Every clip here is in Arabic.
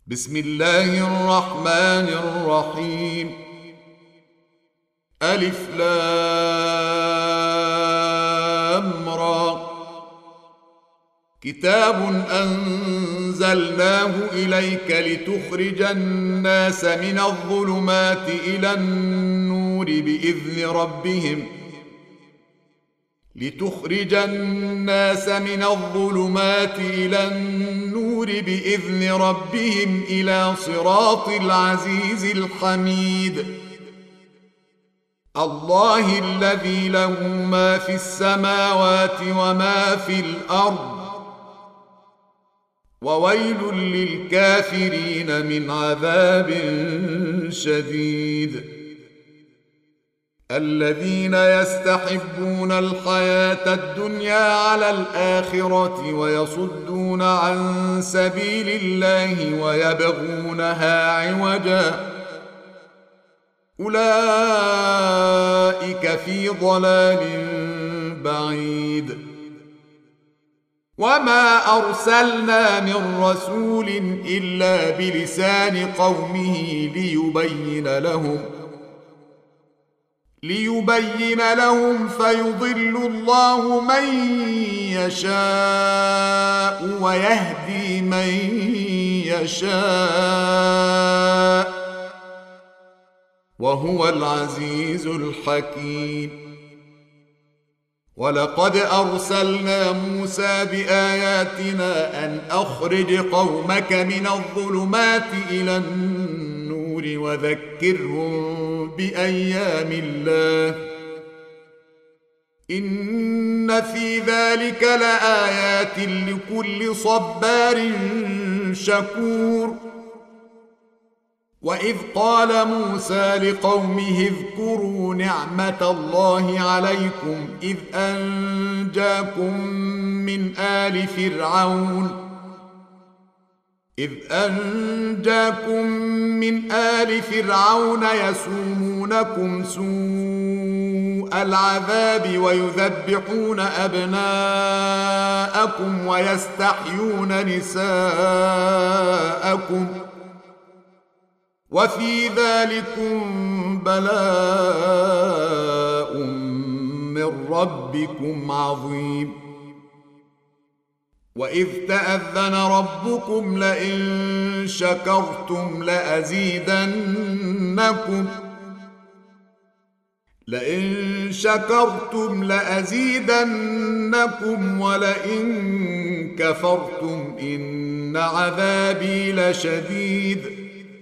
بسم الله الرحمن الرحيم. ألف لام را. كتاب أنزلناه إليك لتخرج الناس من الظلمات إلى النور بإذن ربهم إلى صراط العزيز الحميد. الله الذي له ما في السماوات وما في الأرض، وويل للكافرين من عذاب شديد. الذين يستحبون الحياة الدنيا على الآخرة ويصدون عن سبيل الله ويبغونها عوجا، أولئك في ضلال بعيد. وما أرسلنا من رسول إلا بلسان قومه ليبين لهم فيضل الله من يشاء ويهدي من يشاء، وهو العزيز الحكيم. ولقد أرسلنا موسى بآياتنا أن أخرج قومك من الظلمات إلى النور وذكرهم بأيام الله، إن في ذلك لآيات لكل صبار شكور. وإذ قال موسى لقومه اذكروا نعمة الله عليكم إذ أنجاكم من آل فرعون يسومونكم سوء العذاب ويذبحون أبناءكم ويستحيون نساءكم، وفي ذلكم بلاء من ربكم عظيم. وإذ تأذن ربكم لئن شكرتم لأزيدنكم ولئن كفرتم إن عذابي لشديد.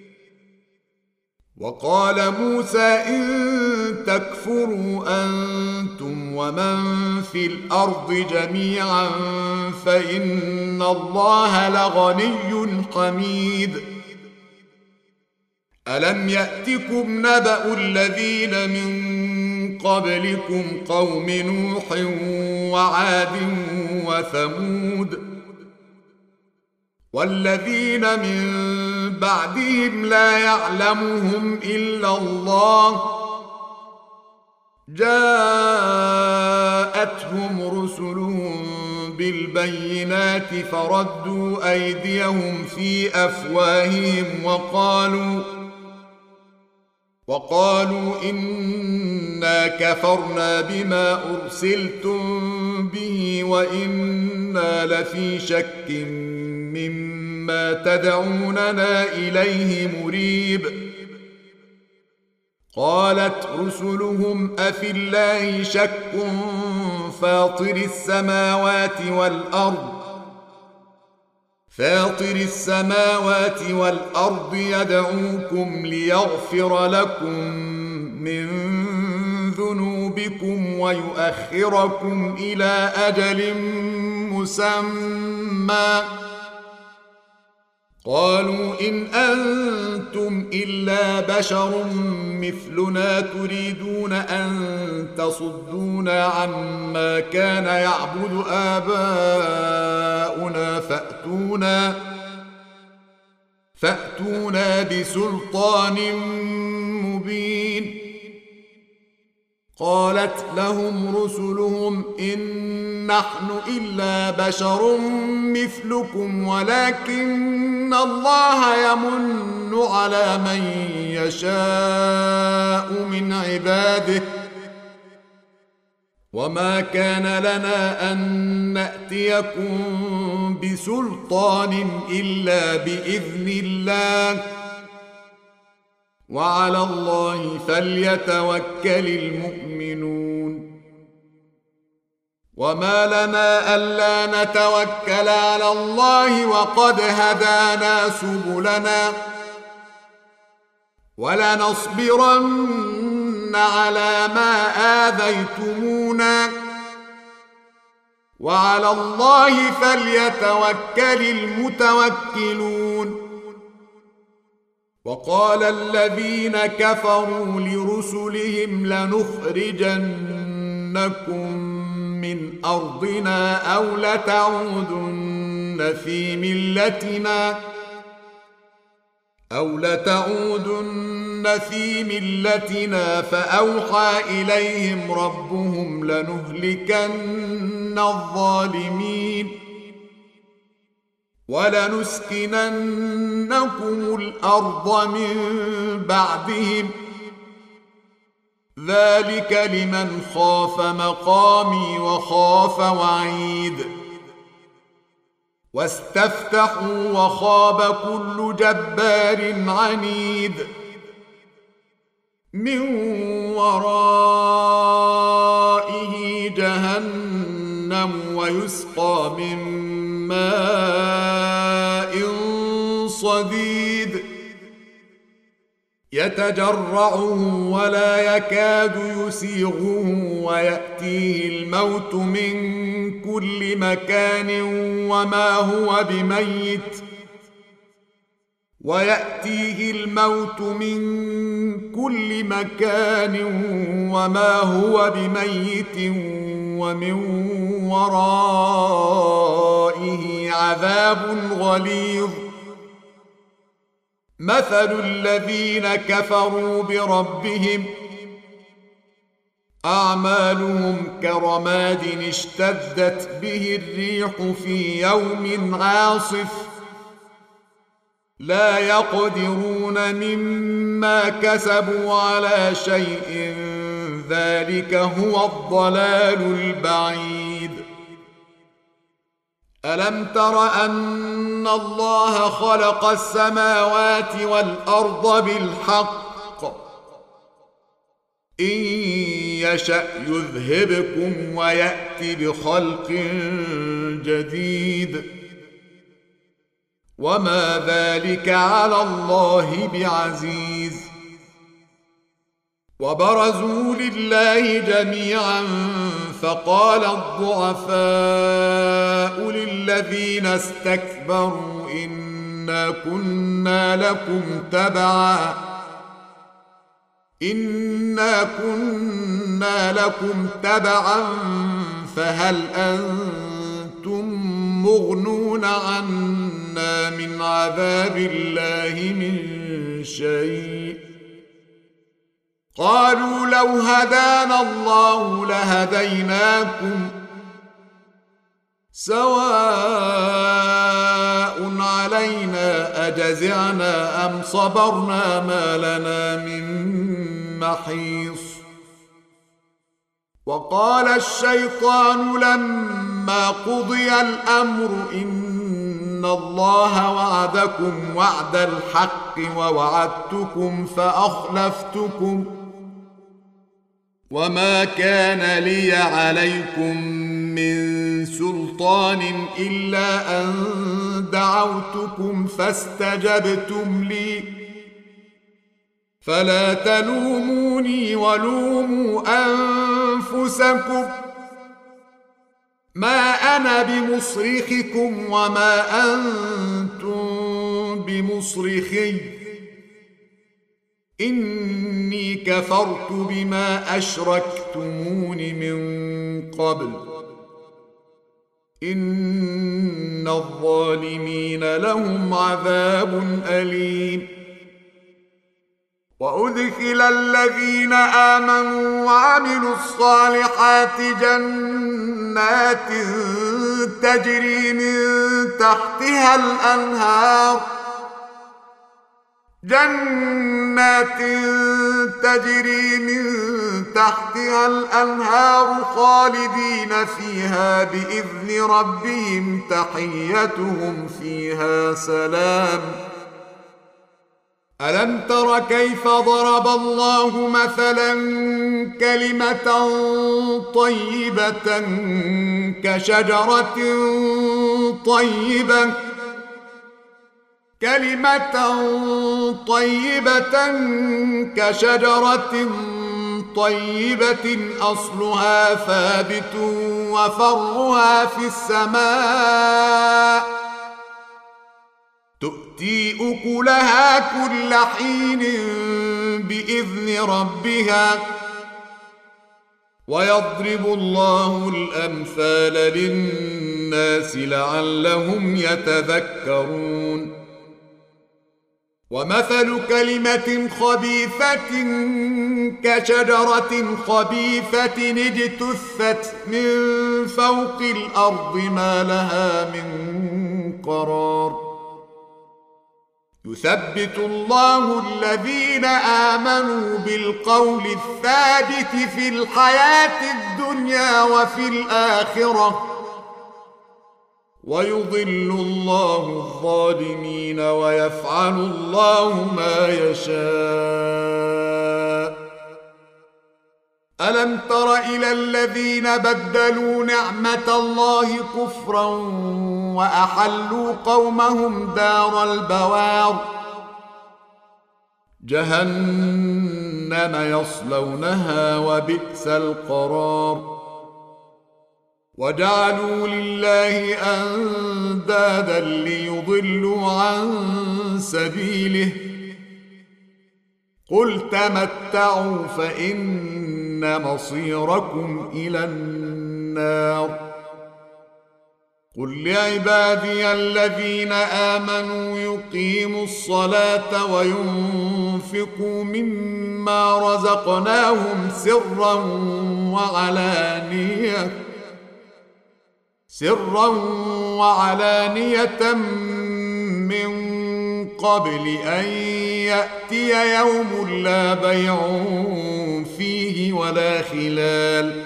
وقال موسى إن تكفروا أنتم ومن في الأرض جميعا فإن الله لغني حميد. ألم يأتكم نبأ الذين من قبلكم قوم نوح وعاد وثمود والذين من بعدهم لا يعلمهم إلا الله، جاءتهم رسلهم بالبينات فردوا أيديهم في أفواههم وقالوا إنا كفرنا بما أرسلتم به وإنا لفي شك مما تدعوننا إليه مريب. قالت رسلهم أفي الله شك فاطر السماوات والأرض يدعوكم ليغفر لكم من ذنوبكم ويؤخركم إلى أجل مسمى. قالوا إن أنتم إلا بشر مثلنا تريدون أن تصدونا عما كان يعبد آباؤنا فأتونا بسلطان مبين. قالت لهم رسلهم إن نحن إلا بشر مثلكم ولكن الله يمن على من يشاء من عباده وما كان لنا أن نأتيكم بسلطان إلا بإذن الله وعلى الله فليتوكل المؤمنون وما لنا ألا نتوكل على الله وقد هدانا سبلنا ولنصبرن على ما آذيتمونا وعلى الله فليتوكل المتوكلون وقال الذين كفروا لرسلهم لنخرجنكم من أرضنا أو لتعودن في ملتنا فأوحى إليهم ربهم لنهلكن الظالمين ولنسكننكم الأرض من بعدهم ذلك لمن خاف مقامي وخاف وعيد واستفتحوا وخاب كل جبار عنيد من ورائه جهنم ويسقى من ماء صديد يتجرعه ولا يكاد يسيغه ويأتيه الموت من كل مكان وما هو بميت ومن ورائه عذاب غليظ مثل الذين كفروا بربهم أعمالهم كرماد اشتدت به الريح في يوم عاصف لا يقدرون مما كسبوا على شيء ذلك هو الضلال البعيد ألم تر أن الله خلق السماوات والأرض بالحق إن يشأ يذهبكم ويأتي بخلق جديد وما ذلك على الله بعزيز وبرزوا لله جميعا فقال الضعفاء للذين استكبروا إنا كنا لكم تبعا فهل أنتم مغنون عنا من عذاب الله من شيء قالوا لو هدانا الله لهديناكم سواء علينا أجزعنا أم صبرنا ما لنا من محيص وقال الشيطان لما قضي الأمر إن الله وعدكم وعد الحق ووعدتكم فأخلفتكم وما كان لي عليكم من سلطان إلا أن دعوتكم فاستجبتم لي فلا تلوموني ولوموا أنفسكم ما أنا بمصرخكم وما أنتم بمصرخي إني كفرت بما أشركتمون من قبل إن الظالمين لهم عذاب أليم وأدخل الذين آمنوا وعملوا الصالحات جنات تجري من تحتها الأنهار خالدين فيها بإذن ربهم تحيتهم فيها سلام. ألم تر كيف ضرب الله مثلا كلمة طيبة كشجرة طيبة أصلها ثابت وفرعها في السماء تؤتي أكلها كل حين بإذن ربها ويضرب الله الأمثال للناس لعلهم يتذكرون. ومثل كلمة خبيثة كشجرة خبيثة اجتثت من فوق الأرض ما لها من قرار. يثبت الله الذين آمنوا بالقول الثابت في الحياة الدنيا وفي الآخرة ويضل الله الظالمين ويفعل الله ما يشاء. ألم تر إلى الذين بدلوا نعمة الله كفرا وأحلوا قومهم دار البوار جهنم يصلونها وبئس القرار. وجعلوا لله أندادا ليضلوا عن سبيله قل تمتعوا فإن مصيركم إلى النار. قل لعبادي الذين آمنوا يقيموا الصلاة وينفقوا مما رزقناهم سرا وعلانية من قبل أن يأتي يوم لا بيع فيه ولا خلال.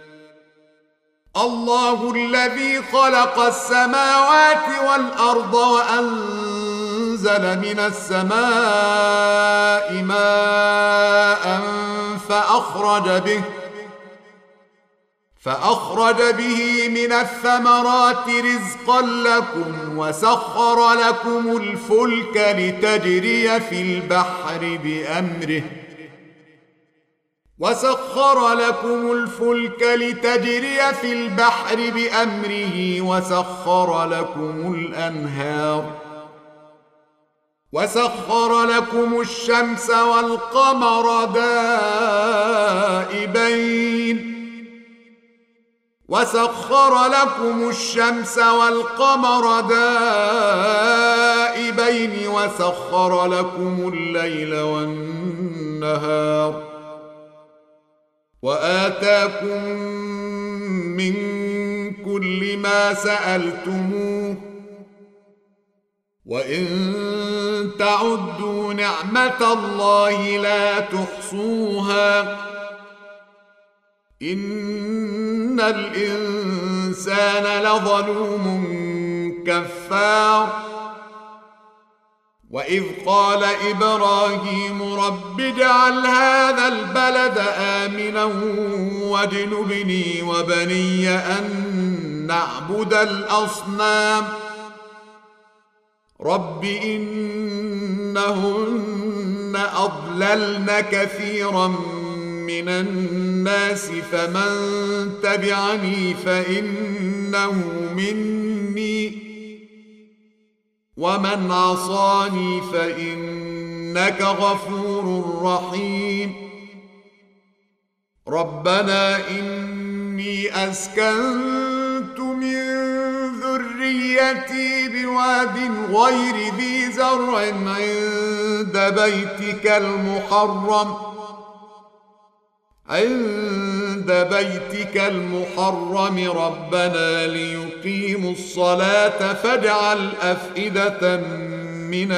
الله الذي خلق السماوات والأرض وأنزل من السماء ماء فأخرج به من الثمرات رزقا لكم وسخر لكم الفلك لتجري في البحر بأمره وسخر لكم الشمس والقمر دائبين وسخر لكم الليل والنهار وآتاكم من كل ما سألتموه وإن تعدوا نعمة الله لا تحصوها إن الإنسان لظلوم كفار. وإذ قال إبراهيم رب اجعل هذا البلد آمنا واجنبني وبني أن نعبد الأصنام رب إنهن أضللن كثيرا من الناس فمن تبعني فإنه مني ومن عصاني فإنك غفور رحيم. ربنا إني أسكنت من ذريتي ذريتي بواد غير ذي زرع عند بيتك المحرم ربنا ليقيموا الصلاة فاجعل أفئدة من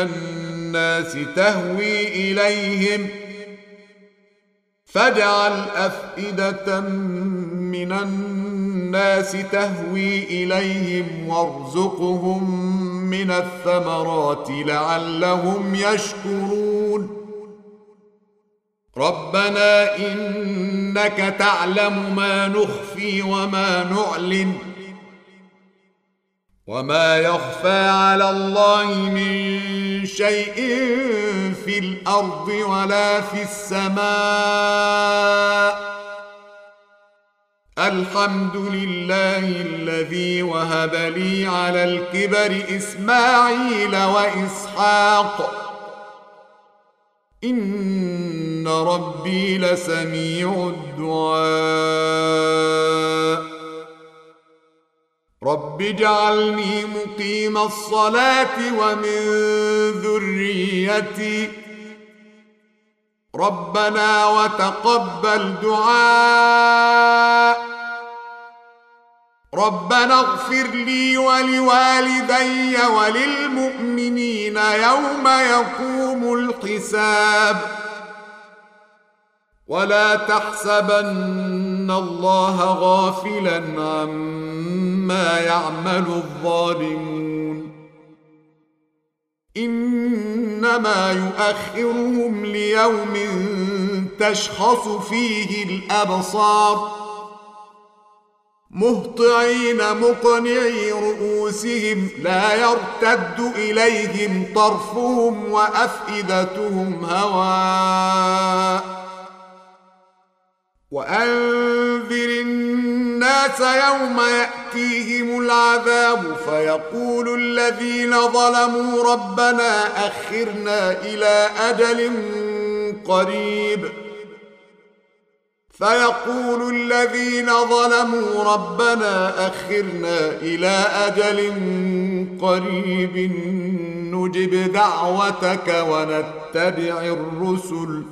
الناس تهوي إليهم وارزقهم من الثمرات لعلهم يشكرون ربنا إنك تعلم ما نخفي وما نعلن وما يخفى على الله من شيء في الأرض ولا في السماء الحمد لله الذي وهب لي على الكبر إسماعيل وإسحاق إن ربي لسميع الدعاء رب اجعلني مقيم الصلاة ومن ذريتي ربنا وتقبل دعاء ربنا اغفر لي ولوالدي وللمؤمنين يوم يقوم الحساب ولا تحسبن الله غافلا عما يعمل الظالمون إنما يؤخرهم ليوم تشخص فيه الأبصار مهطعين مقنعي رؤوسهم لا يرتد إليهم طرفهم وأفئدتهم هواء وأنذر الناس يوم يأتيهم العذاب فيقول الذين ظلموا ربنا أخرنا إلى أجل قريب نجب دعوتك ونتبع الرسل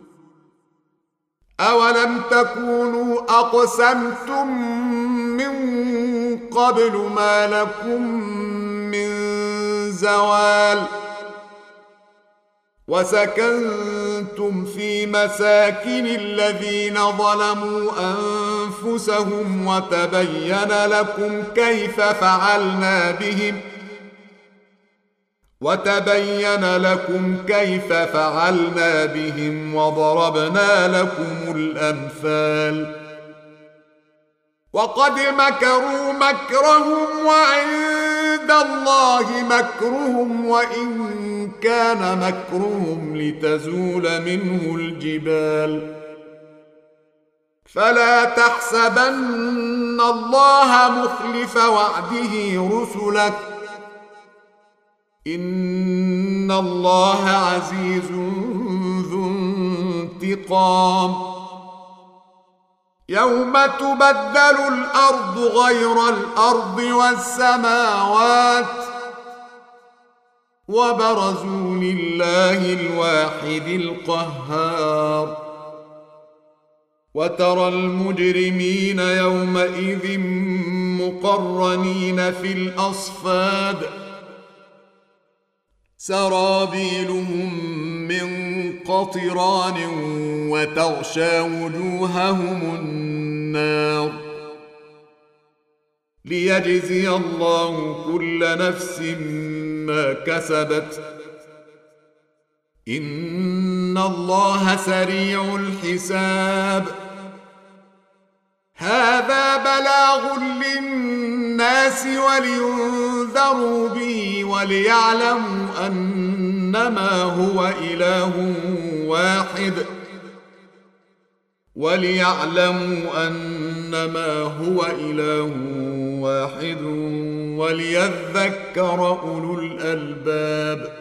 أولم تكونوا أقسمتم من قبل ما لكم من زوال وسكنتم في مساكن الذين ظلموا أنفسهم وتبين لكم كيف فعلنا بهم وضربنا لكم الأمثال وقد مكروا مكرهم وعند الله مكرهم وإن كان مكرهم لتزول منه الجبال فلا تحسبن الله مخلف وعده رسله إن الله عزيز ذو انتقام يوم تبدل الأرض غير الأرض والسماوات وبرزوا لله الواحد القهار وترى المجرمين يومئذ مقرنين في الأصفاد سرابيلهم من قطران وتغشى وجوههم النار ليجزي الله كل نفس ما كسبت إن الله سريع الحساب هذا بلاغ للناس ولينذروا به وليعلموا أنما هو إله واحد وليذكر أولو الألباب